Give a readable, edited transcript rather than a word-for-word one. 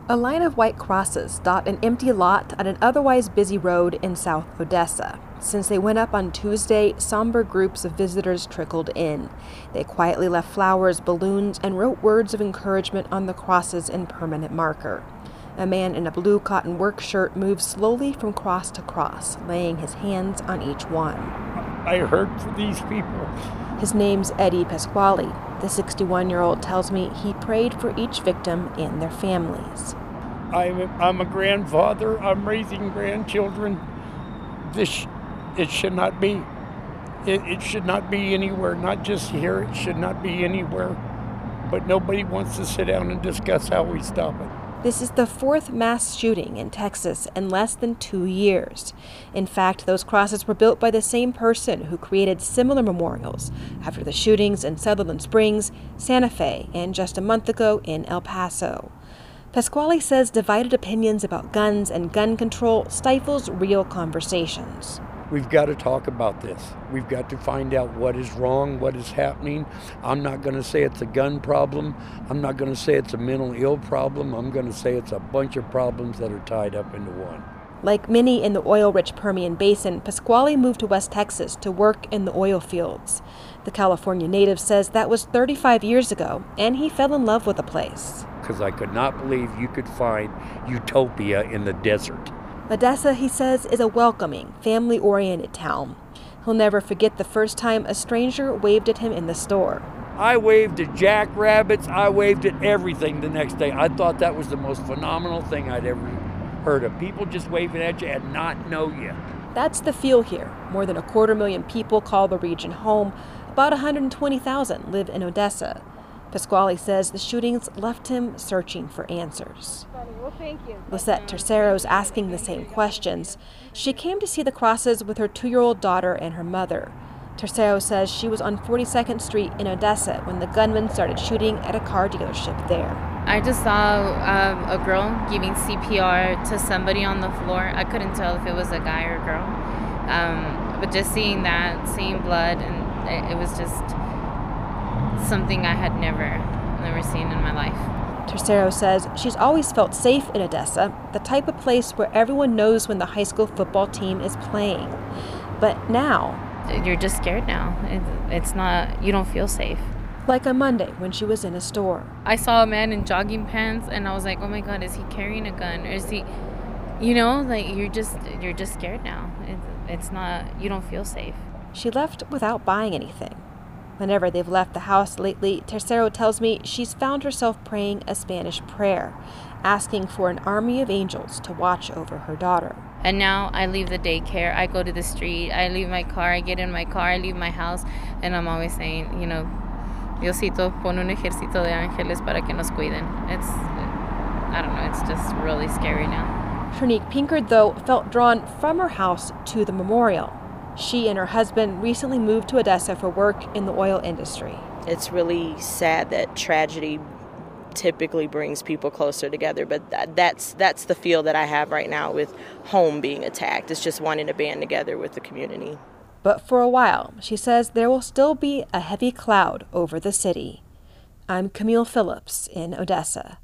A line of white crosses dot an empty lot at an otherwise busy road in South Odessa. Since they went up on Tuesday, somber groups of visitors trickled in. They quietly left flowers, balloons, and wrote words of encouragement on the crosses in permanent marker. A man in a blue cotton work shirt moves slowly from cross to cross, laying his hands on each one. I hurt for these people. His name's Eddie Pasquale. The 61-year-old tells me he prayed for each victim and their families. I'm a grandfather. I'm raising grandchildren. It should not be. It should not be anywhere, not just here. It should not be anywhere. But nobody wants to sit down and discuss how we stop it. This is the fourth mass shooting in Texas in less than 2 years. In fact, those crosses were built by the same person who created similar memorials after the shootings in Sutherland Springs, Santa Fe, and just a month ago in El Paso. Pasquale says divided opinions about guns and gun control stifles real conversations. We've got to talk about this. We've got to find out what is wrong, what is happening. I'm not going to say it's a gun problem. I'm not going to say it's a mental ill problem. I'm going to say it's a bunch of problems that are tied up into one. Like many in the oil-rich Permian Basin, Pasquale moved to West Texas to work in the oil fields. The California native says that was 35 years ago, and he fell in love with the place. Because I could not believe you could find utopia in the desert. Odessa, he says, is a welcoming, family-oriented town. He'll never forget the first time a stranger waved at him in the store. I waved at jackrabbits. I waved at everything the next day. I thought that was the most phenomenal thing I'd ever heard of. People just waving at you and not know you. That's the feel here. More than 250,000 people call the region home. About 120,000 live in Odessa. Pasquale says the shootings left him searching for answers. Well, thank you. Lisette Tercero's asking the same questions. She came to see the crosses with her 2-year-old daughter and her mother. Tercero says she was on 42nd Street in Odessa when the gunman started shooting at a car dealership there. I just saw a girl giving CPR to somebody on the floor. I couldn't tell if it was a guy or a girl. But just seeing that, seeing blood, and it was just something I had never seen in my life. Tercero says she's always felt safe in Odessa, the type of place where everyone knows when the high school football team is playing. But now, you're just scared now. It's not, you don't feel safe. Like on Monday when she was in a store. I saw a man in jogging pants and I was like, oh my God, is he carrying a gun? Or is he, like you're just scared now. It's not, you don't feel safe. She left without buying anything. Whenever they've left the house lately, Tercero tells me she's found herself praying a Spanish prayer, asking for an army of angels to watch over her daughter. And now I leave the daycare, I go to the street, I leave my car, I get in my car, I leave my house, and I'm always saying, Diosito, pon un ejército de ángeles para que nos cuiden. I don't know, it's just really scary now. Trinique Pinkard, though, felt drawn from her house to the memorial. She and her husband recently moved to Odessa for work in the oil industry. It's really sad that tragedy typically brings people closer together, but that's the feel that I have right now with home being attacked. It's just wanting to band together with the community. But for a while, she says there will still be a heavy cloud over the city. I'm Camille Phillips in Odessa.